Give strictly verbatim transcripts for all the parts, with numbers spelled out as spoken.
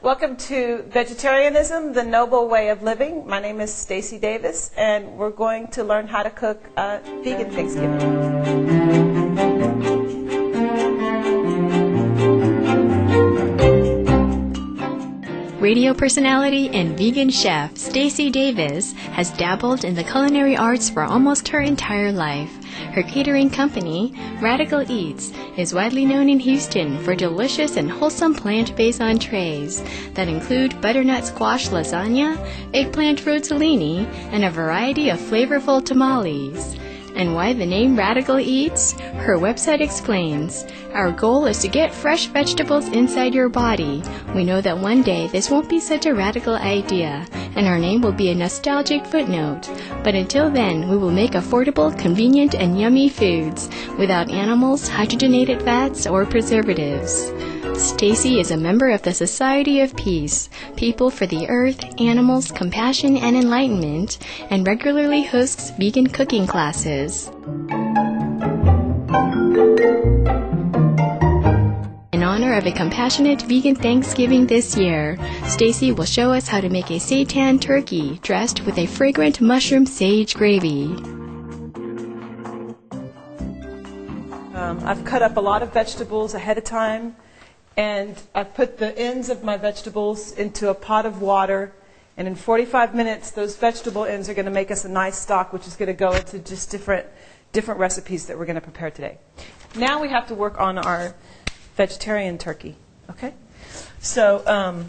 Welcome to Vegetarianism, the Noble Way of Living. My name is Stacey Davis, and we're going to learn how to cook uh, vegan Thanksgiving. Radio personality and vegan chef Stacey Davis has dabbled in the culinary arts for almost her entire life. Her catering company, Radical Eats, is widely known in Houston for delicious and wholesome plant-based entrees that include butternut squash lasagna, eggplant rozzolini, and a variety of flavorful tamales. And why the name Radical Eats? Her website explains, "Our goal is to get fresh vegetables inside your body. We know that one day this won't be such a radical idea, and our name will be a nostalgic footnote. But until then, we will make affordable, convenient, and yummy foods without animals, hydrogenated fats, or preservatives." Stacey is a member of the Society of Peace, People for the Earth, Animals, Compassion, and Enlightenment, and regularly hosts vegan cooking classes. In honor of a compassionate vegan Thanksgiving this year, Stacey will show us how to make a seitan turkey dressed with a fragrant mushroom sage gravy. Um, I've cut up a lot of vegetables ahead of time, and I've put the ends of my vegetables into a pot of water, and in forty-five minutes those vegetable ends are going to make us a nice stock, which is going to go into just different different recipes that we're going to prepare today. Now we have to work on our vegetarian turkey. Okay? So um,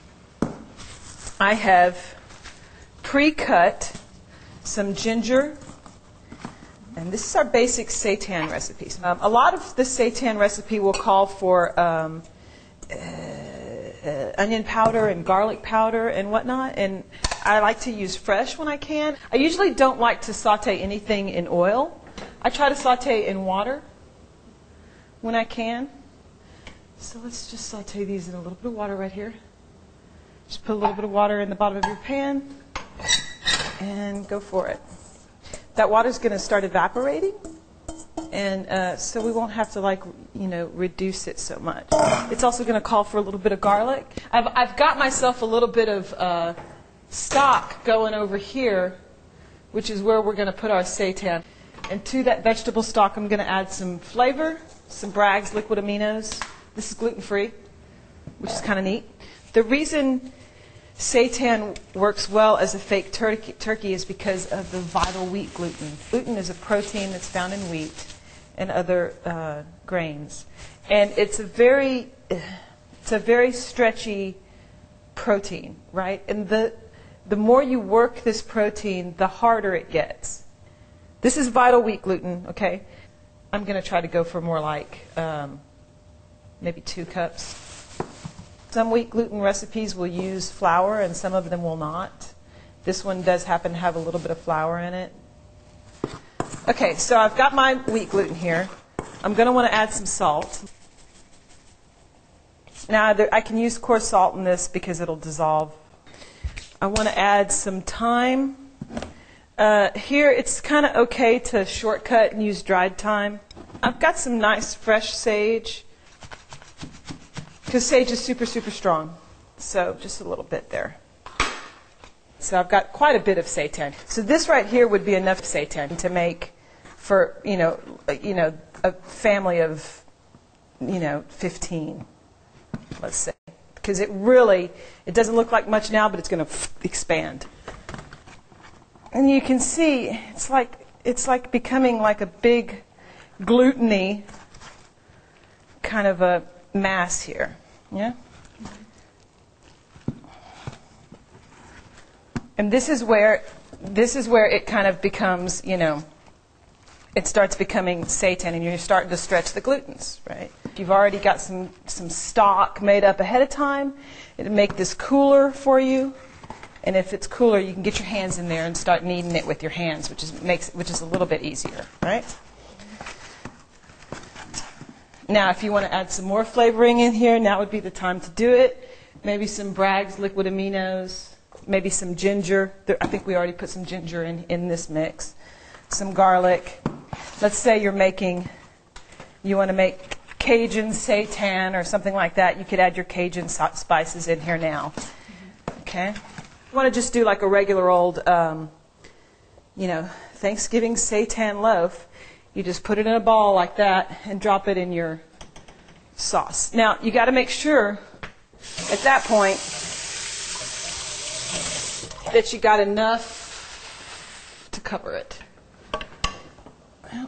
I have pre-cut some ginger, and this is our basic seitan recipes. Um, a lot of the seitan recipe will call for um, uh, uh, onion powder and garlic powder and whatnot, and I like to use fresh when I can. I usually don't like to saute anything in oil. I try to saute in water when I can. So let's just saute these in a little bit of water right here. Just put a little bit of water in the bottom of your pan and go for it. That water's going to start evaporating, and uh, so we won't have to, like, you know, reduce it so much. It's also going to call for a little bit of garlic. I've, I've got myself a little bit of uh, stock going over here, which is where we're going to put our seitan. And to that vegetable stock, I'm going to add some flavor, some Bragg's liquid aminos. This is gluten-free, which is kind of neat. The reason seitan works well as a fake turkey, turkey is because of the vital wheat gluten. Gluten is a protein that's found in wheat and other uh, grains, and it's a very, it's a very stretchy protein, right? And the the more you work this protein, the harder it gets. This is vital wheat gluten, okay? I'm going to try to go for more like um, maybe two cups. Some wheat gluten recipes will use flour, and some of them will not. This one does happen to have a little bit of flour in it. Okay, so I've got my wheat gluten here. I'm going to want to add some salt. Now, there, I can use coarse salt in this because it'll dissolve. I want to add some thyme. Uh, here, it's kind of okay to shortcut and use dried thyme. I've got some nice fresh sage, because sage is super, super strong. So just a little bit there. So I've got quite a bit of seitan. So this right here would be enough seitan to make for, you know, you know, a family of, you know, fifteen, let's say. Because it really, it doesn't look like much now, but it's going to expand. And you can see it's like it's like becoming like a big gluten-y kind of a mass here. Yeah? And this is where this is where it kind of becomes, you know, it starts becoming seitan, and you're starting to stretch the glutens, right? If you've already got some, some stock made up ahead of time, it'll make this cooler for you. And if it's cooler, you can get your hands in there and start kneading it with your hands, which is makes which is a little bit easier, right? Now, if you want to add some more flavoring in here, now would be the time to do it. Maybe some Bragg's liquid aminos, maybe some ginger. There, I think we already put some ginger in, in this mix. Some garlic. Let's say you're making, you want to make Cajun seitan or something like that, you could add your Cajun spices in here now. Okay? You want to just do like a regular old, um, you know, Thanksgiving seitan loaf. You just put it in a ball like that and drop it in your sauce. Now, you got to make sure at that point that you got enough to cover it. Well,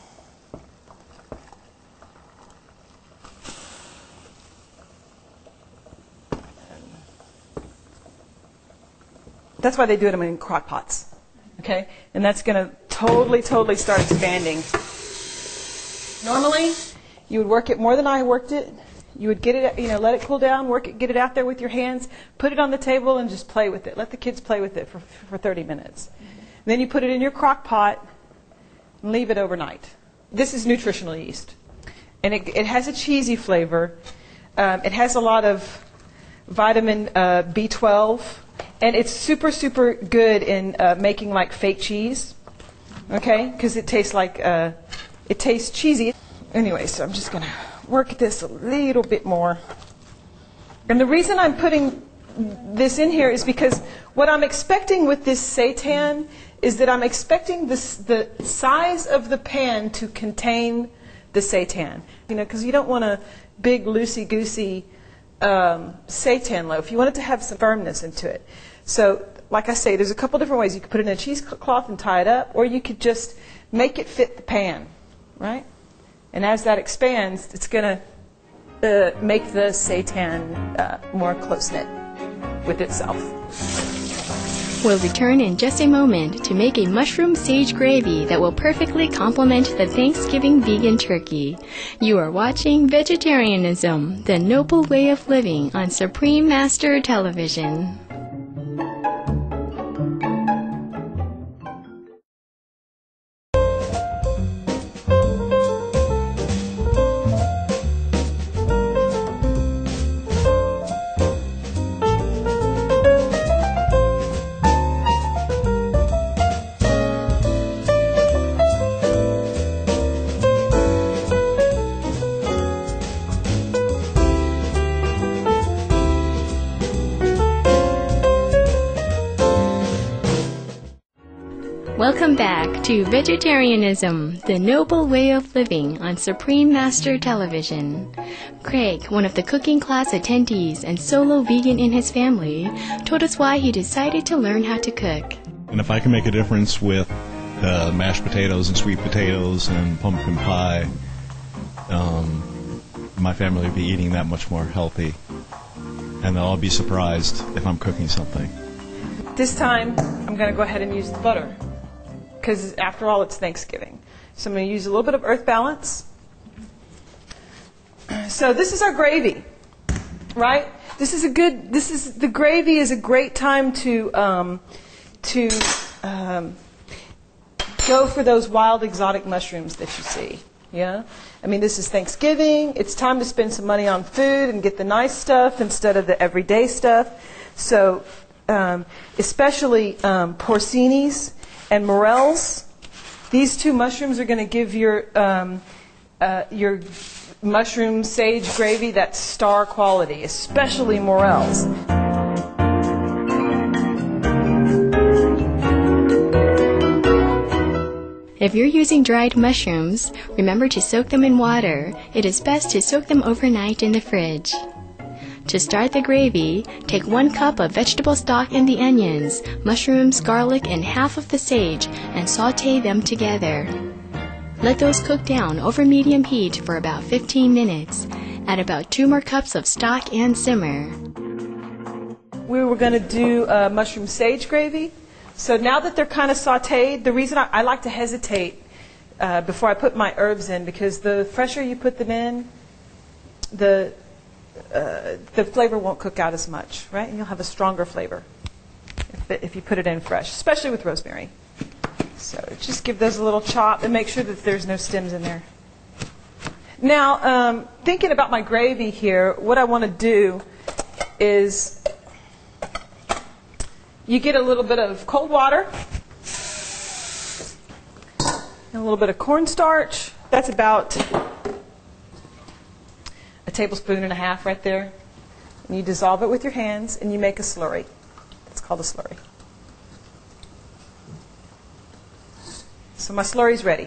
that's why they do them in crock pots. Okay? And that's going to totally, totally start expanding. Normally, you would work it more than I worked it. You would get it, you know, let it cool down, work it, get it out there with your hands, put it on the table, and just play with it. Let the kids play with it for, for thirty minutes. Mm-hmm. Then you put it in your crock pot and leave it overnight. This is nutritional yeast. And it, it has a cheesy flavor. Um, it has a lot of vitamin uh, B twelve. And it's super, super good in uh, making like fake cheese. Okay? Because it tastes like, uh, it tastes cheesy. Anyway, so I'm just going to work this a little bit more. And the reason I'm putting this in here is because what I'm expecting with this seitan is that I'm expecting this, the size of the pan to contain the seitan. You know, because you don't want a big, loosey-goosey um, seitan loaf. You want it to have some firmness into it. So, like I say, there's a couple different ways. You could put it in a cheesecloth and tie it up, or you could just make it fit the pan, right? And as that expands, it's going to uh, make the seitan uh, more close-knit with itself. We'll return in just a moment to make a mushroom sage gravy that will perfectly complement the Thanksgiving vegan turkey. You are watching Vegetarianism, the Noble Way of Living on Supreme Master Television. Welcome back to Vegetarianism, the Noble Way of Living on Supreme Master Television. Craig, one of the cooking class attendees and solo vegan in his family, told us why he decided to learn how to cook. And if I can make a difference with uh, mashed potatoes and sweet potatoes and pumpkin pie, um, my family will be eating that much more healthy. And they'll all be surprised if I'm cooking something. This time, I'm going to go ahead and use the butter. Because after all, it's Thanksgiving. So I'm going to use a little bit of Earth Balance. So this is our gravy, right? This is a good. This is the gravy is a great time to um, to um, go for those wild exotic mushrooms that you see. Yeah, I mean this is Thanksgiving. It's time to spend some money on food and get the nice stuff instead of the everyday stuff. So um, especially um, porcinis and morels, these two mushrooms are going to give your um, uh, your mushroom sage gravy that star quality, especially morels. If you're using dried mushrooms, remember to soak them in water. It is best to soak them overnight in the fridge. To start the gravy, take one cup of vegetable stock and the onions, mushrooms, garlic, and half of the sage, and saute them together. Let those cook down over medium heat for about fifteen minutes. Add about two more cups of stock and simmer. We were going to do uh, mushroom sage gravy. So now that they're kind of sauteed, the reason I, I like to hesitate uh, before I put my herbs in, because the fresher you put them in, the Uh, the flavor won't cook out as much, right? And you'll have a stronger flavor if, it, if you put it in fresh, especially with rosemary. So just give those a little chop and make sure that there's no stems in there. Now, um, thinking about my gravy here, what I want to do is you get a little bit of cold water and a little bit of cornstarch. That's about tablespoon and a half right there. And you dissolve it with your hands, and you make a slurry. It's called a slurry. So my slurry's ready.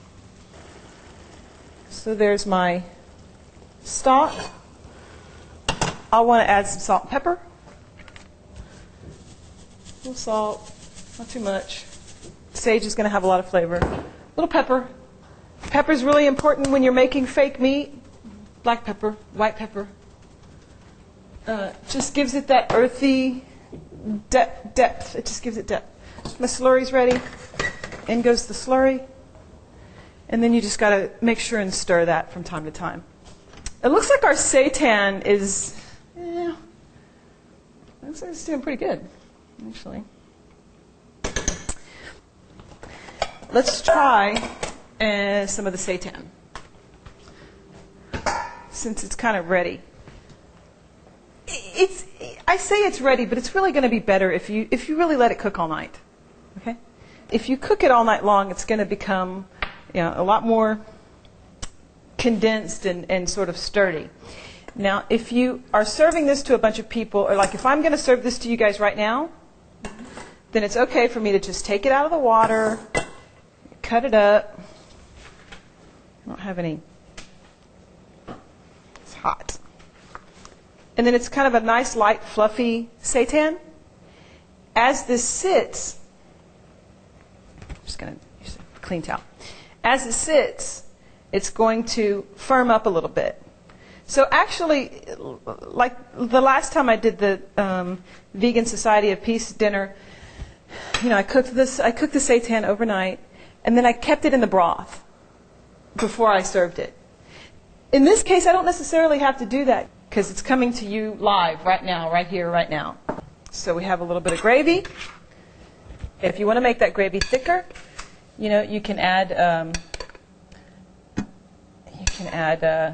So there's my stock. I'll want to add some salt and pepper. A little salt, not too much. Sage is going to have a lot of flavor. A little pepper. Pepper is really important when you're making fake meat. Black pepper, white pepper. Uh, just gives it that earthy de- depth. It just gives it depth. My slurry's ready. In goes the slurry. And then you just got to make sure and stir that from time to time. It looks like our seitan is, yeah, looks like it's doing pretty good, actually. Let's try uh, some of the seitan, since it's kind of ready. It's, I say it's ready, but it's really going to be better if you if you really let it cook all night. Okay? If you cook it all night long, it's going to become, you know, a lot more condensed and, and sort of sturdy. Now, if you are serving this to a bunch of people, or like if I'm going to serve this to you guys right now, then it's okay for me to just take it out of the water, cut it up. I don't have any. It's hot. And then it's kind of a nice, light, fluffy seitan. As this sits, I'm just going to use a clean towel. As it sits, it's going to firm up a little bit. So actually, like the last time I did the um, Vegan Society of Peace dinner, you know, I cooked this. I cooked the seitan overnight, and then I kept it in the broth before I served it. In this case, I don't necessarily have to do that because it's coming to you live right now, right here, right now. So we have a little bit of gravy. If you want to make that gravy thicker, you know, you can add. Um, you can add. Uh,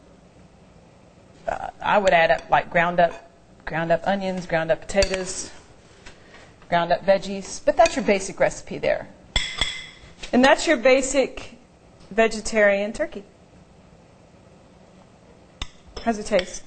uh, I would add up like ground up, ground up onions, ground up potatoes, ground up veggies. But that's your basic recipe there, and that's your basic vegetarian turkey. How's it taste?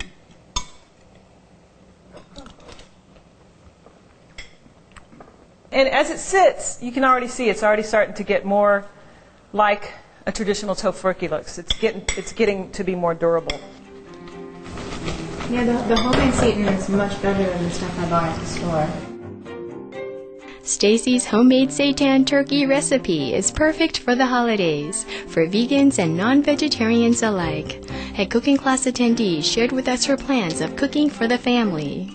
And as it sits, you can already see it's already starting to get more like a traditional tofurkey looks. It's getting it's getting to be more durable. Yeah, the, the homemade seitan is much better than the stuff I buy at the store. Stacy's homemade seitan turkey recipe is perfect for the holidays, for vegans and non-vegetarians alike. A cooking class attendee shared with us her plans of cooking for the family.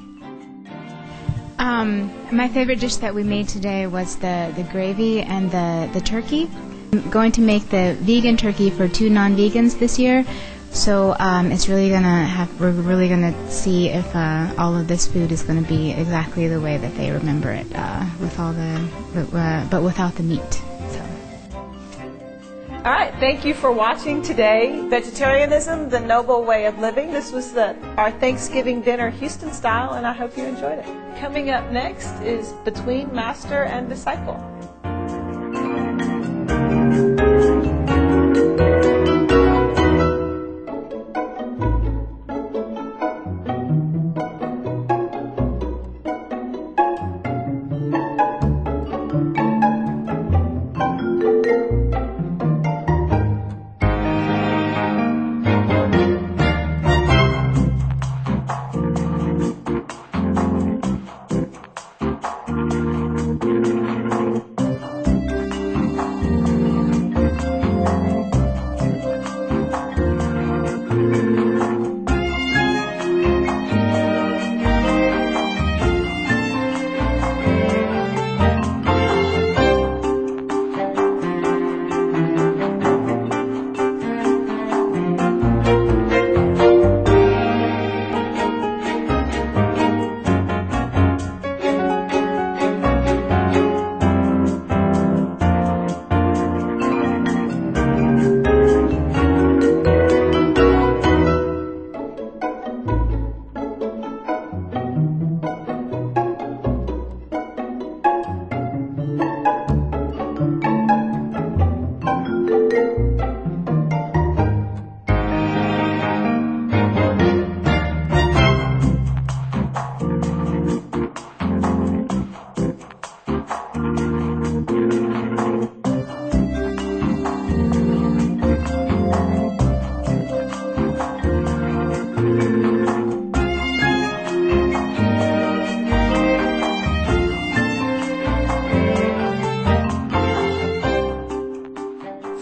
Um, my favorite dish that we made today was the, the gravy and the, the turkey. I'm going to make the vegan turkey for two non-vegans this year. So um, it's really gonna have. We're really gonna see if uh, all of this food is gonna be exactly the way that they remember it, uh, with all the, but, uh, but without the meat. So. All right, thank you for watching today. Vegetarianism, the noble way of living. This was the our Thanksgiving dinner Houston style, and I hope you enjoyed it. Coming up next is Between Master and Disciple.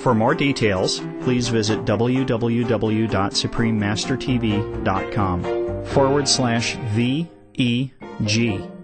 For more details, please visit www.suprememastertv.com forward slash VEG.